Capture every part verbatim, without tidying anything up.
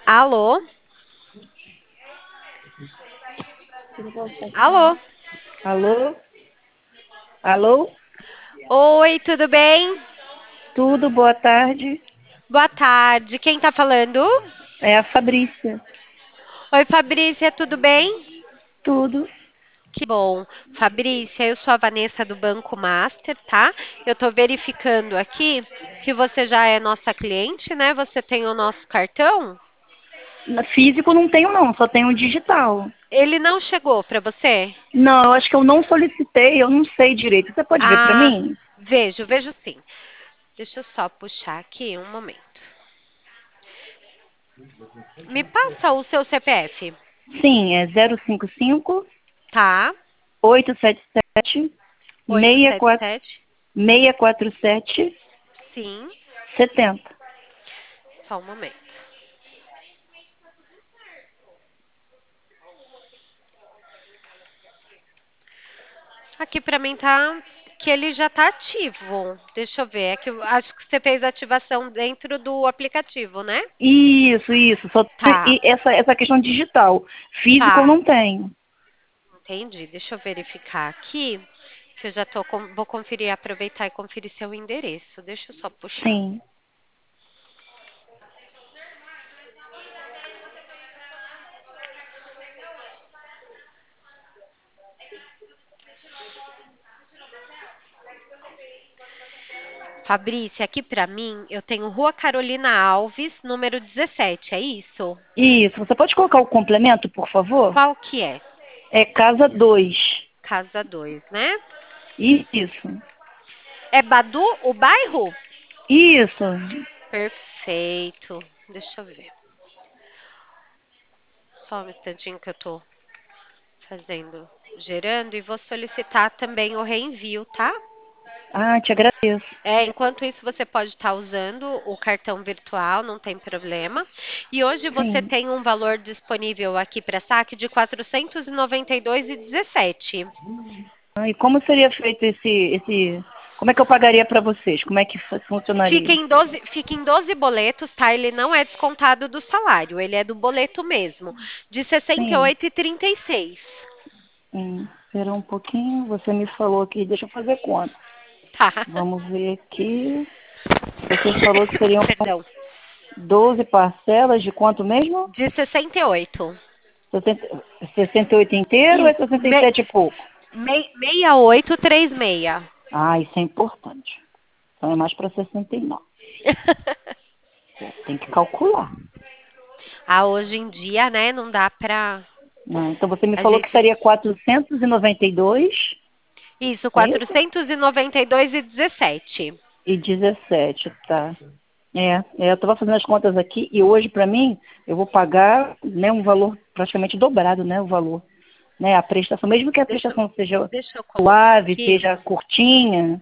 Alô? Alô? Alô? Alô? Oi, tudo bem? Tudo, boa tarde. Boa tarde. Quem tá falando? É a Fabrícia. Oi, Fabrícia, tudo bem? Tudo. Que bom. Fabrícia, eu sou a Vanessa do Banco Master, tá? Eu tô verificando aqui que você já é nossa cliente, né? Você tem o nosso cartão? Na- Físico não tenho não, só tenho digital. Ele não chegou para você? Não, eu acho que eu não solicitei, eu não sei direito. Você pode ver para Ah, mim? vejo, vejo sim. Deixa eu só puxar aqui um momento. Me passa o seu C P F, Sim, é zero cinco cinco, tá? oito sete sete, seis quatro, oito sete sete. seis quatro sete, Sim, setenta. só um momento. Aqui pra mim tá que ele já tá ativo. Deixa eu ver. É que eu acho que você fez a ativação dentro do aplicativo, né? Isso, isso. Só tem Tá, e essa, essa questão digital. Físico eu tá. não tenho. Entendi. Deixa eu verificar aqui. Que eu já tô com- vou conferir, aproveitar e conferir seu endereço. Deixa eu só puxar. Sim. Fabrícia, aqui pra mim eu tenho Rua Carolina Alves, número dezessete, é isso? Isso. Você pode colocar o complemento, por favor? Qual que é? É casa dois. Casa dois, né? Isso. É Badu, o bairro? Isso. Perfeito. Deixa eu ver. Só um instantinho que eu tô fazendo, gerando e vou solicitar também o reenvio, tá? Ah, te agradeço. É, enquanto isso você pode estar usando o cartão virtual, não tem problema. E hoje você Sim. tem um valor disponível aqui para saque de quatrocentos e noventa e dois e dezessete. Ah, e como seria feito esse, esse... Como é que eu pagaria para vocês? Como é que fu- Fica funcionaria? em doze, fica em doze boletos, tá? Ele não é descontado do salário, ele é do boleto mesmo, de sessenta e Sim. oito e trinta e seis. Hum, espera um pouquinho. Você me falou aqui, deixa eu fazer conta. Tá? Vamos ver aqui. Você falou que seriam Perdão. doze parcelas de quanto mesmo? De sessenta e oito. sessenta, sessenta e oito inteiro ou é Isso, sessenta e me, sete e pouco? me, sessenta e oito trinta e seis. Ah, isso é importante. Então é mais para sessenta e nove. Tem que calcular. Ah, hoje em dia, né, não dá pra Né? Então você me a falou que gente. estaria quatrocentos e noventa e dois, Isso, é isso? quatrocentos e noventa e dois e dezessete. E dezessete, tá. É, é, eu estava fazendo as contas aqui e hoje, para mim, eu vou pagar, né, um valor praticamente dobrado, né, o valor. Né, a prestação, mesmo que a Deixa, prestação seja deixa eu colocar suave, aqui. seja curtinha.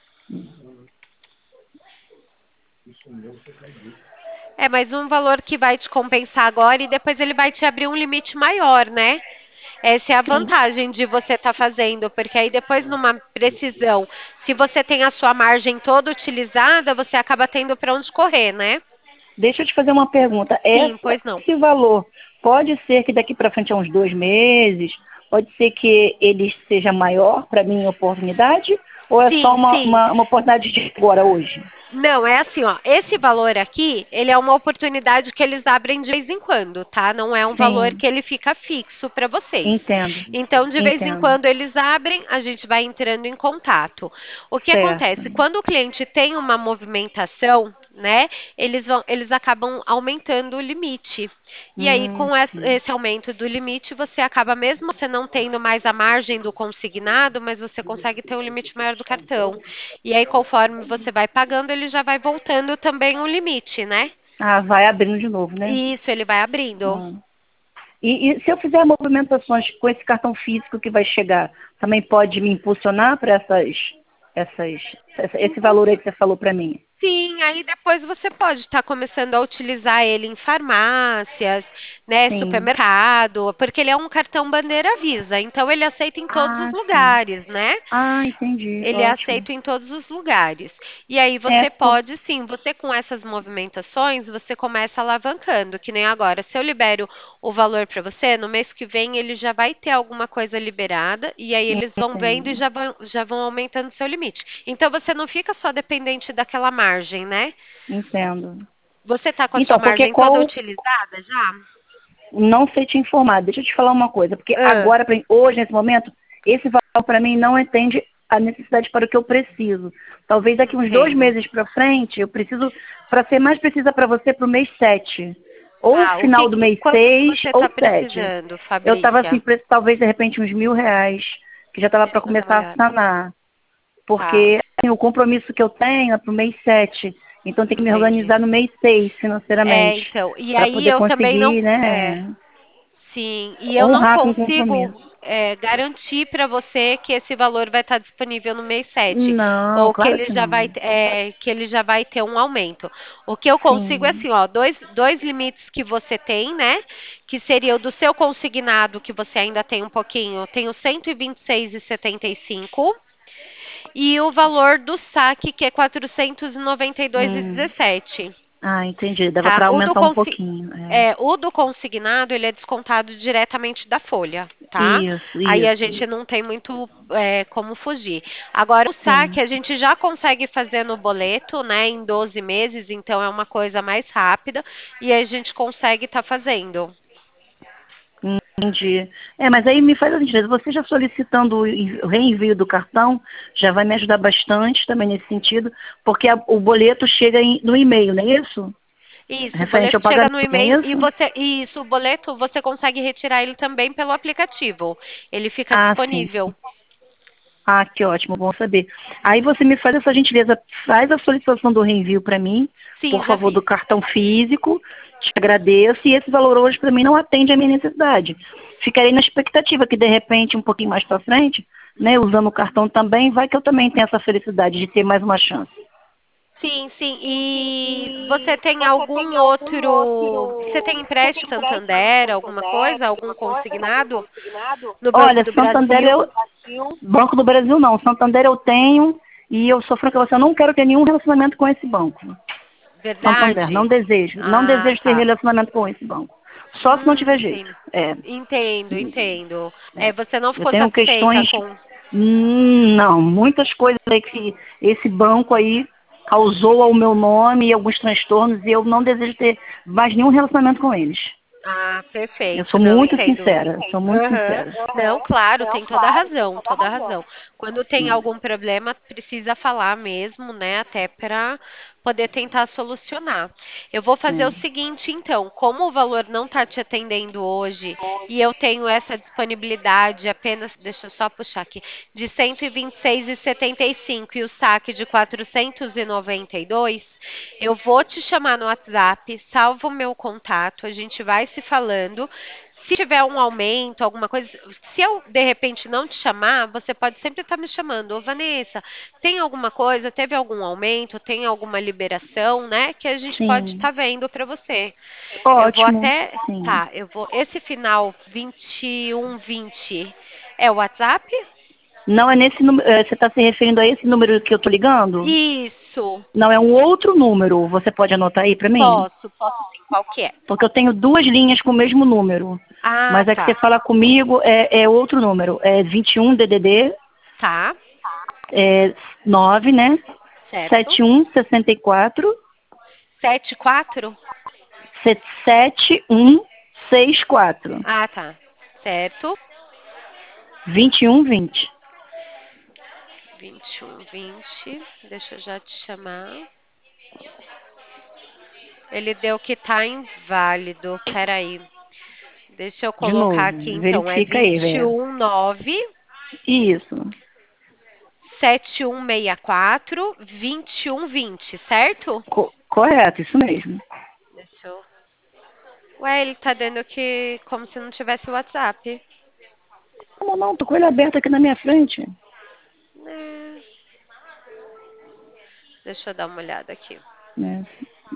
É mais um valor que vai te compensar agora e depois ele vai te abrir um limite maior, né? Essa é a Sim. vantagem de você estar fazendo, porque aí depois numa precisão, se você tem a sua margem toda utilizada, você acaba tendo para onde correr, né? Deixa eu te fazer uma pergunta. Sim, Essa, pois não. esse valor pode ser que daqui para frente a uns dois meses, pode ser que ele seja maior para minha oportunidade? Ou é só Sim, uma, sim. uma, uma oportunidade de agora, hoje? Não, é assim, ó. Esse valor aqui, ele é uma oportunidade que eles abrem de vez em quando, tá? Não é um valor Sim, que ele fica fixo para vocês. entendo, Então, de vez em entendo. quando eles abrem, a gente vai entrando em contato. O que Certo. acontece? Quando o cliente tem uma movimentação, né, eles vão, eles acabam aumentando o limite. E aí, Hum, com es- sim. esse aumento do limite, você acaba mesmo você não tendo mais a margem do consignado, mas você consegue ter um limite maior do cartão. E aí, conforme você vai pagando, ele já vai voltando também o limite, né? Ah, vai abrindo de novo, né? Isso, ele vai abrindo. Hum. E, e se eu fizer movimentações com esse cartão físico que vai chegar, também pode me impulsionar para essas, essas, essa- esse Impul- valor aí que você falou para mim? Sim, aí depois você pode estar começando a utilizar ele em farmácias, né, Sim. supermercado, porque ele é um cartão bandeira Visa, então ele aceita em todos os Ah, sim. lugares, né? Ah, entendi. Ele é Ótimo. aceito em todos os lugares. E aí É, você por... pode, sim, você com essas movimentações, você começa alavancando, que nem agora. Se eu libero o valor para você, no mês que vem ele já vai ter alguma coisa liberada, e aí eles vão vendo e Entendo. já vão, já vão aumentando o seu limite. Então você não fica só dependente daquela margem, né? Entendo. Você está com a sua Então, porque margem toda qual. utilizada já? Não sei te informar. Deixa eu te falar uma coisa. Porque Ah, agora, pra- hoje, nesse momento, esse valor para mim não atende a necessidade para o que eu preciso. Talvez daqui uns dois entendo. meses para frente, eu preciso, para ser mais precisa para você, para o mês sete. Ou Tá, o que final do que, mês quanto que seis você ou está sete. precisando, Eu estava assim, Fabrícia? pre- talvez de repente uns mil reais, que já estava para Deixa eu dar uma começar a olhada. sanar. Tá, Porque assim, o compromisso que eu tenho é para o mês sete. Então tem que me entendi. organizar no mês seis É, financeiramente. então, e Para aí poder eu também não, conseguir, é, né, sim, e eu não honrar com o consigo compromisso. é, garantir para você que esse valor vai estar disponível no mês sete Não, ou que claro ele que já vai, não. é, que ele já vai ter um aumento. O que eu consigo é Sim. assim, ó, dois, dois limites que você tem, né? Que seria o do seu consignado, que você ainda tem um pouquinho, eu tenho cento e vinte e seis e setenta e cinco e o valor do saque, que é quatrocentos e noventa e dois e Hum. dezessete. Ah, entendi. Dava Tá? para O do, aumentar um consi pouquinho. É. é, o do consignado, ele é descontado diretamente da folha, tá? Isso, Aí a isso. gente não tem muito é, como fugir. Agora, o saque Sim. a gente já consegue fazer no boleto, né, em doze meses, então é uma coisa mais rápida e a gente consegue estar fazendo. Entendi. É, mas aí me faz a gentileza, você já solicitando o envi- o reenvio do cartão, já vai me ajudar bastante também nesse sentido, porque a- o boleto chega em- no e-mail, não é isso? Isso, o Referente ao boleto chega pagamento, no não é e-mail e isso? você, isso, o boleto você consegue retirar ele também pelo aplicativo. Ele fica Ah, sim. disponível. Ah, que ótimo, bom saber. Aí você me faz essa gentileza, faz a solicitação do reenvio para mim, Sim, por já favor, fiz. do cartão físico. Te agradeço. E esse valor hoje para mim não atende à minha necessidade. Ficarei na expectativa que de repente, um pouquinho mais para frente, né, usando o cartão também, vai que eu também tenha essa felicidade de ter mais uma chance. Sim, sim. E você tem algum outro. Você tem empréstimo Santander, alguma coisa? Algum consignado no Banco Olha, do Santander eu, Brasil? Banco do Brasil não, Santander eu tenho e eu sou franca, você, eu não quero ter nenhum relacionamento com esse banco. Santander, não Verdade? desejo. Não Ah, desejo ter tá. relacionamento com esse banco. Só se não Hum, tiver jeito. entendo. É, Entendo, entendo. É, é. você não Eu ficou tenho satisfeita questões. com. Hum, não, muitas coisas aí que esse banco aí causou ao meu nome e alguns transtornos e eu não desejo ter mais nenhum relacionamento com eles. Ah, Eu perfeito. sou Não, muito entendo. sincera, sou muito Aham. sincera. Não, claro, tem toda a razão, toda a razão. Quando tem algum problema, precisa falar mesmo, né? Até para poder tentar solucionar. Eu vou fazer o É. seguinte, então, como o valor não está te atendendo hoje e eu tenho essa disponibilidade apenas, deixa eu só puxar aqui, de cento e vinte e seis e setenta e cinco e o saque de quatrocentos e noventa e dois, eu vou te chamar no WhatsApp, salva o meu contato, a gente vai se falando. Se tiver um aumento, alguma coisa, se eu de repente não te chamar, você pode sempre estar me chamando. Ô, Vanessa, tem alguma coisa? Teve algum aumento? Tem alguma liberação, né? Que a gente pode Sim. estar vendo para você. Eu vou Ótimo. até. Sim. Tá, eu vou. Esse final vinte e um vinte é o WhatsApp? Não é nesse número. eh, Você está se referindo a esse número que eu estou ligando? Isso. Não, é um outro número. Você pode anotar aí para mim? Posso, posso sim. Qual que é? Porque eu tenho duas linhas com o mesmo número. Ah, Mas é que você tá. fala comigo é, é outro número. É vinte e um D D D Tá, é nove, né? certo. Sete um sessenta e quatro Sete quatro. sete um seis quatro Ah, tá. Certo. vinte e um vinte. vinte e um, vinte. Deixa eu já te chamar. Ele deu que tá inválido. Peraí. Deixa eu De colocar novo. aqui então. É Verifica aí, vinte e velho. um, nove, Isso. sete um seis quatro, vinte e um, vinte, certo? Co- correto, isso mesmo. Deixa eu. Ué, ele tá dando que como se não tivesse o WhatsApp. Não, não, tô com ele aberto aqui na minha frente. É. Deixa eu dar uma olhada aqui. Né?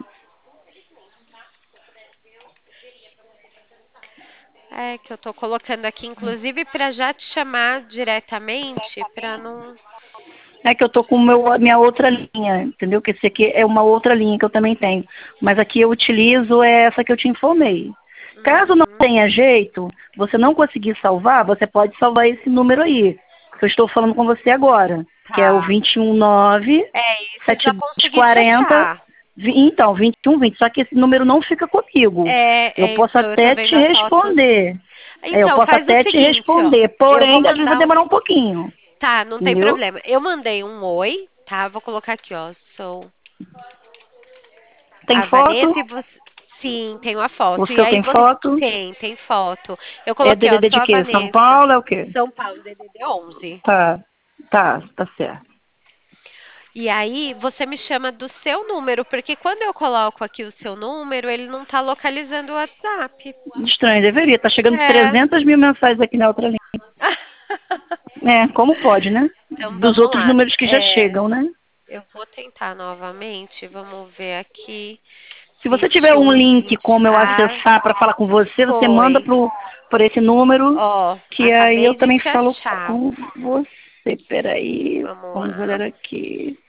É que eu tô colocando aqui, inclusive, para já te chamar diretamente, para não. É que eu tô com meu, a minha outra linha, entendeu? Que esse aqui é uma outra linha que eu também tenho. Mas aqui eu utilizo é essa que eu te informei. Caso não Uhum. tenha jeito, você não conseguir salvar, você pode salvar esse número aí, que eu estou falando com você agora, que é o Tá. vinte e um nove É, isso eu sete já dois consegui te quarenta. achar. Vi- Então, vinte e um vinte. Só que esse número não fica comigo. É, Eu é, posso então, eu tô até te vendo as fotos. responder. É, eu Então, posso faz o até te seguinte, ó. responder. Eu vou Porém, às vezes vai mandar um. demorar um pouquinho. Tá, não tem Entendeu? problema. Eu mandei um oi, tá? Vou colocar aqui, ó. Sou Tem a foto? Vanessa e você. Sim, tem uma O foto. E seu aí tem você. foto? Tem, tem foto. Eu É coloquei, ó, D D D sou de a quê? São Vanessa. Paulo é o quê? São Paulo, D D D onze. Tá, tá, tá certo. E aí você me chama do seu número, porque quando eu coloco aqui o seu número, ele não tá localizando o WhatsApp. Estranho, deveria. Tá chegando É. trezentas mil mensagens aqui na outra linha. É, como pode, né? Então Dos vamos outros lá. números que já É, chegam, né? eu vou tentar novamente. Vamos ver aqui. Se você tiver um vinte e um, link vinte. como eu Ah, acessar para falar com você, você manda foi. pro, por esse número, Ó, que aí eu acabei de também te falo achar. com você. Peraí, Vamos vamos olhar lá. aqui.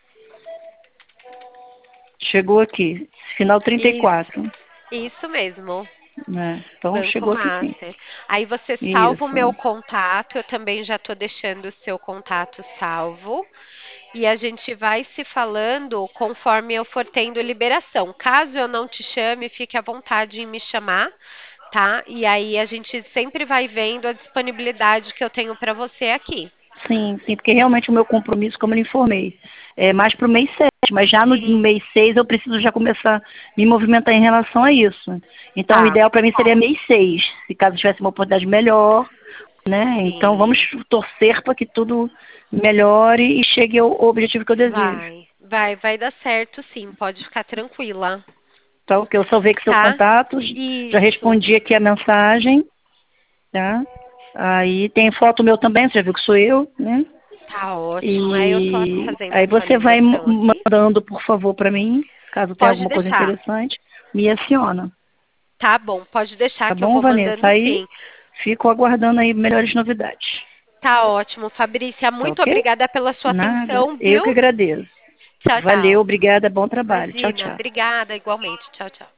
Chegou aqui, final trinta e Isso, quatro, isso mesmo. né? Então Banco chegou aqui sim. Master. Aí você salva o meu Isso. contato, eu também já estou deixando o seu contato salvo. E a gente vai se falando conforme eu for tendo liberação. Caso eu não te chame, fique à vontade em me chamar, tá? E aí a gente sempre vai vendo a disponibilidade que eu tenho para você aqui. Sim, sim, porque realmente o meu compromisso, como eu lhe informei, é mais para o mês sete, mas já no, no Sim. mês seis eu preciso já começar a me movimentar em relação a isso. Então o Tá, ideal para mim seria mês seis, se caso tivesse uma oportunidade melhor, né? Então vamos sim. torcer para que tudo melhore e chegue ao, ao objetivo que eu desejo. Vai, vai, vai dar certo sim, pode ficar tranquila, Então, que eu salvei com seu tá? contato, já Isso, respondi aqui a mensagem, tá? Aí tem foto meu também, você já viu que sou eu, né? tá ótimo. Aí eu tô E fazendo a aí você vai atualização m- aqui. mandando, por favor, para mim, caso tenha Pode alguma coisa deixar. interessante, me aciona. Tá bom, pode deixar Tá que eu bom, vou Vanessa? mandando Aí sim. fico aguardando aí melhores novidades. Tá ótimo, Fabrícia. Tá Muito ok? obrigada pela sua Nada. atenção, Eu viu? que agradeço. Tchau, Valeu, tchau. obrigada, bom trabalho. Tchau, Imagina, tchau. obrigada igualmente. Tchau, tchau.